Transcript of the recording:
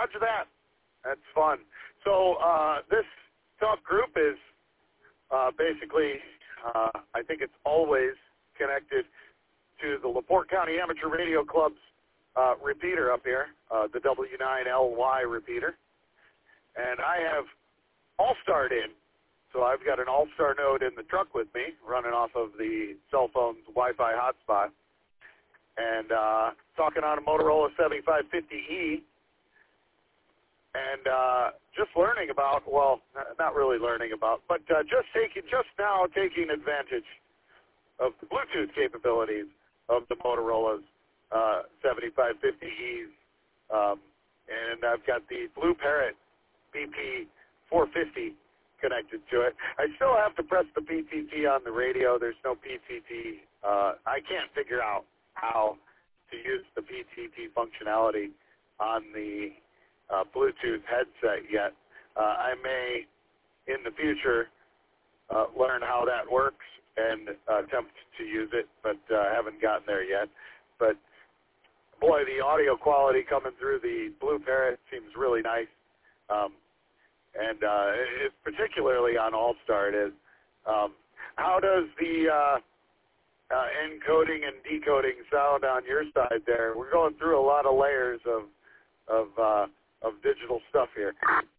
Roger that. That's fun. So this talk group is basically, I think it's always connected to the LaPorte County Amateur Radio Club's repeater up here, the W9LY repeater. And I have All-Star in. So I've got an All-Star node in the truck with me, running off of the cell phone's Wi-Fi hotspot, and talking on a Motorola 7550E, and just learning about, well, not really learning about, but just now taking advantage of the Bluetooth capabilities of the Motorola's 7550Es, and I've got the Blue Parrot BP450 connected to it. I still have to press the PTT on the radio. There's no PTT. I can't figure out how to use the PTT functionality on the Bluetooth headset yet. I may, in the future, learn how that works and attempt to use it, but haven't gotten there yet. But boy, the audio quality coming through the Blue Parrot seems really nice. And it's particularly on All-Star it is. How does the encoding and decoding sound on your side there? We're going through a lot of layers of digital stuff here.